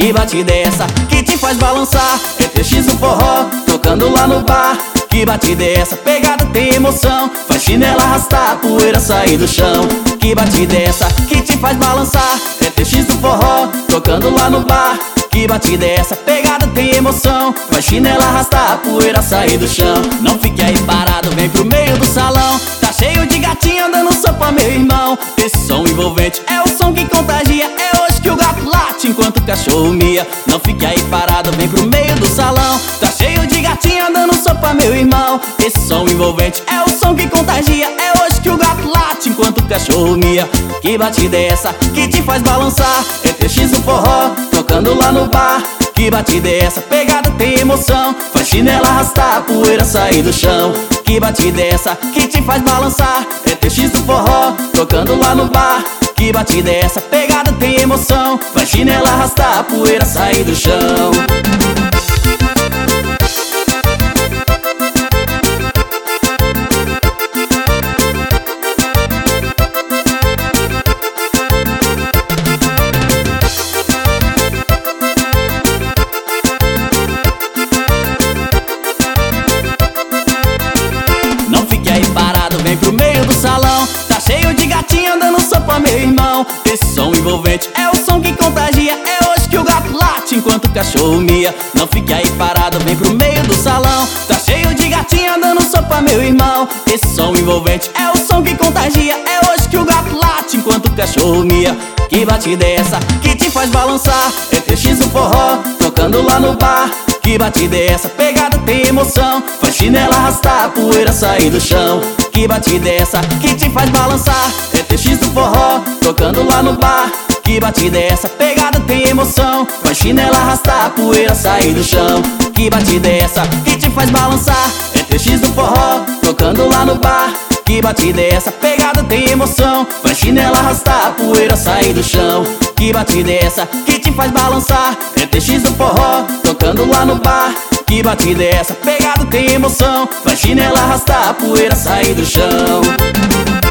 Que batida é essa que te faz balançar? É TX do forró, tocando lá no bar. Que batida é essa? Pegada tem emoção, faz chinela arrastar, poeira sair do chão. Que batida é essa que te faz balançar? É TX do forró, tocando lá no bar. Que batida é essa? Pegada tem emoção, faz chinela arrastar, poeira sair do chão. Não fique aí parado, vem pro meio do salão. Tá cheio de gatinho andando sopa, meu irmão. Esse som envolvente é o som que contagia. É hoje que o gato late enquanto o cachorro mia. Não fique aí parado, vem pro meio do salão. Tá cheio de gatinho andando sopa, meu irmão. Esse som envolvente é o som que contagia. É hoje que o gato late enquanto o cachorro mia. Que batida é essa que te faz balançar? É TX do forró, tocando lá no bar. Que batida é essa? Pegada tem emoção, faz chinela arrastar, poeira sair do chão. Que batida é essa que te faz balançar? É TX do forró, tocando lá no bar. Que batida é essa? Pegada tem emoção, faz chinela arrastar, poeira sair do chão. Vem pro meio do salão, tá cheio de gatinho andando sopa, meu irmão. Esse som envolvente é o som que contagia. É hoje que o gato late enquanto o cachorro mia. Não fique aí parado, vem pro meio do salão. Tá cheio de gatinho andando sopa, meu irmão. Esse som envolvente é o som que contagia. É hoje que o gato late enquanto o cachorro mia. Que batida é essa que te faz balançar? É TX do forró, tocando lá no bar. Que batida é essa? Pegada tem emoção, faz chinela arrastar, poeira sair do chão. Que batida é essa que te faz balançar? É TX do forró, tocando lá no bar. Que batida é essa? Pegada tem emoção, faz chinela arrastar, poeira sair do chão. Que batida é essa que te faz balançar? É TX do forró, tocando lá no bar. Que batida é essa? Pegada tem emoção, faz chinela arrastar, poeira sair do chão. Que batida é essa que te faz balançar? É TX do forró, tocando lá no bar. Que batida é essa? Pegada tem emoção, faz chinela arrastar, poeira sair do chão.